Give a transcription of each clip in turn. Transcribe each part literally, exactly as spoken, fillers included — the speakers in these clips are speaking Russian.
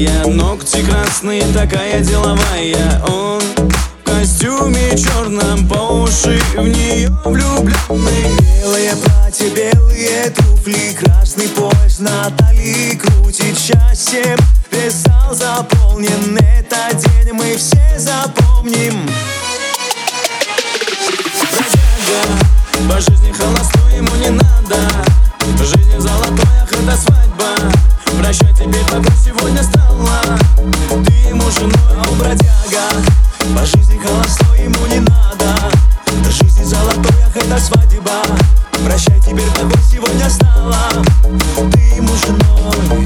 прямая, ногти красные, такая деловая. Он в костюме черном, по уши в нее влюбленный. Белое платье, белые туфли, красный пояс на талии крутит счастьем. Весь зал заполнен, этот день мы все запомним. Бродяга, по жизни холостой, ему не надо. В жизни золотой, ах, это свадьба. Прощай, теперь тобой сегодня стала ты ему женой. А у бродяга по жизни холостой, ему не надо. В жизни золотой, ах, это свадьба. Прощай, теперь тобой сегодня стала ты ему женой.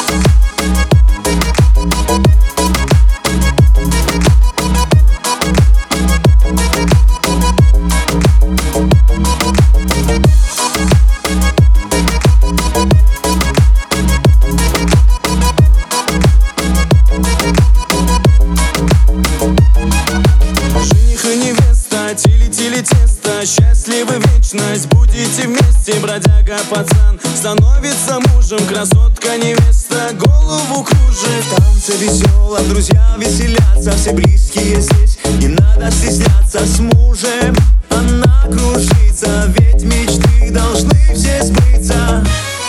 Тили-тили тесто, счастливы вечность, будете вместе. Бродяга пацан становится мужем, красотка невеста голову кружит. В танце веселом друзья веселятся, все близкие здесь, не надо стесняться. С мужем она кружится, ведь мечты должны все сбыться.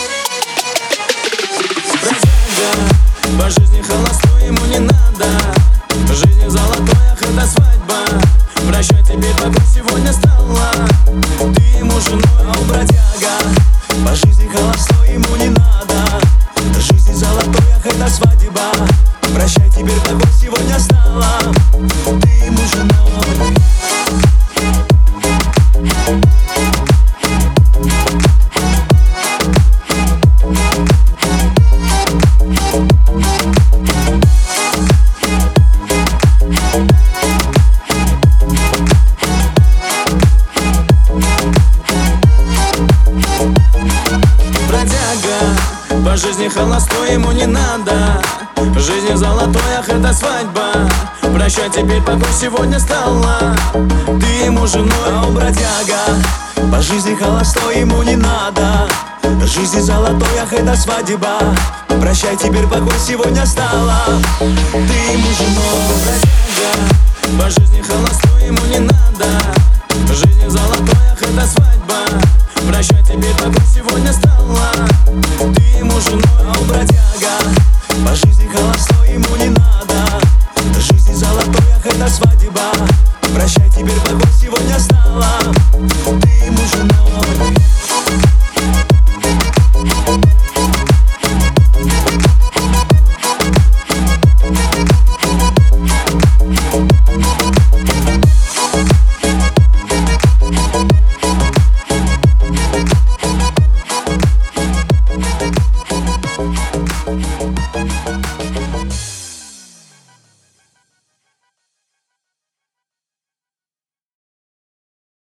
Бродяга, по жизни холостой, ему не надо. В жизни золотой, ах, это свадьба. Прощай, теперь тобой сегодня стала ты ему женой. А у бродяга по жизни холостой, ему не надо. В жизни золотой, ах, это свадьба. Прощай, теперь тобой сегодня стала ты ему женой. По жизни холостой, ему не надо. В жизни золотой, ах, это свадьба. Прощай, теперь тобой сегодня стала ты ему женой. А у бродяга по жизни холостой, ему не надо. В жизни золотой, ах, это свадьба. Прощай, теперь покой сегодня стала ты ему женой. Бродяга, по жизни холостой, ему не надо. В жизни золотой, ах, это свадьба. Прощай, теперь покой сегодня стала